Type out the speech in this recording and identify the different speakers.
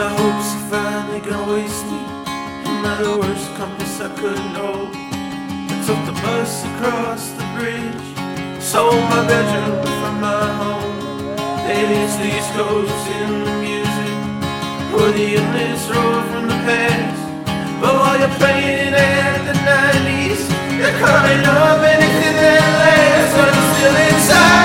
Speaker 1: hopes are finally gonna waste me. Am I the worst compass I could know? I took the bus across the bridge, sold my bedroom from my home. Maybe it's the East Coast in the music, or the endless road from the past. But while you're playing at the 90s, you're calling up anything that lasts. Are you still inside?